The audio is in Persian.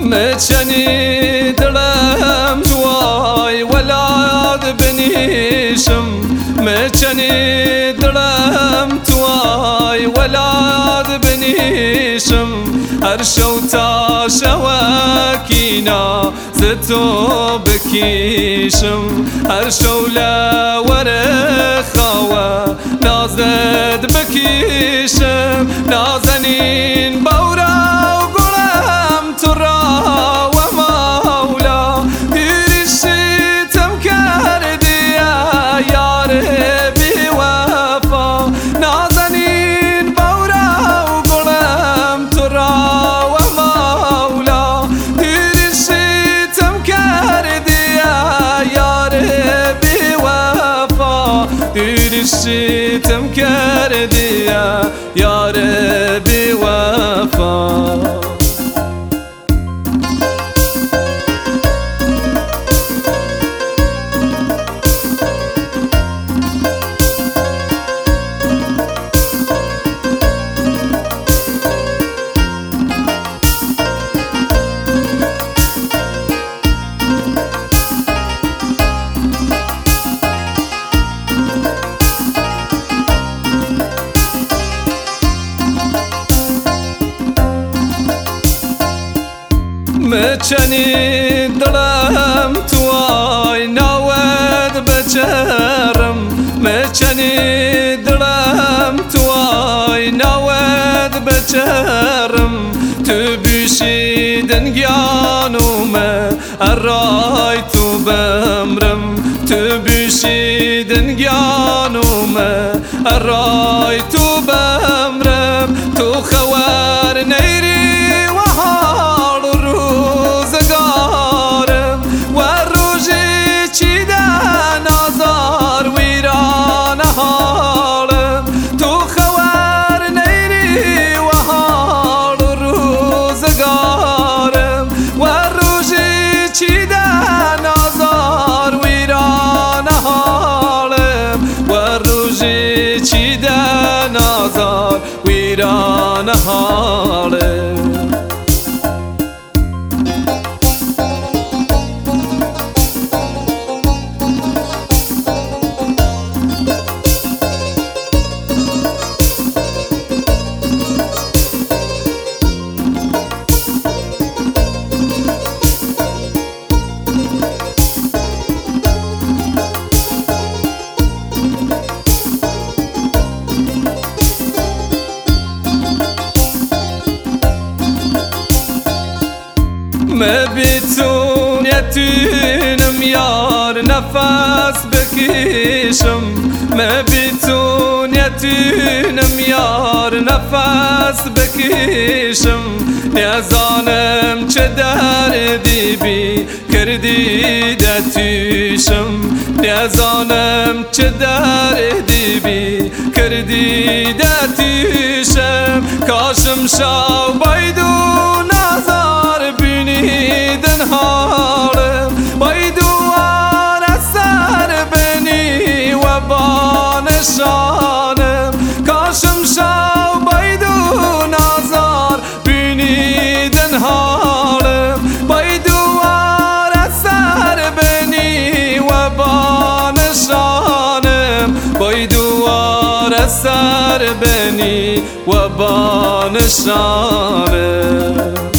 مچنی دلم توای ولاد بنیشم مچنی دلم توای ولاد بنیشم هر شو تا شوکینا زتو بکیشم هر شو لورخوا نازد بکیشم نازنین بورا شتم کردی یا ربی وفا مچنی دلم توای ناود بچرم مچنی دلم توای ناود بچرم تو بیشیدن گیانومه ارای تو بمرم تو بیشیدن گیانومه ارای تو بمرم تو خوار نیری نازار ویران حاله ما بتون يتينم يار نفس بكيشم ما بتون يتينم يار نفس بكيشم نزانم چه دردی بی کردی دتیشم نزانم چه دردی بی کردی دتیشم کاشم شاو بایدو نظر بینیدن حالم بایدوار اثر بنی و بانشانم کاشم شاو بایدو نظر بینیدن حالم بایدوار اثر بنی و بانشانم بایدوار اثر بنی و بانشانم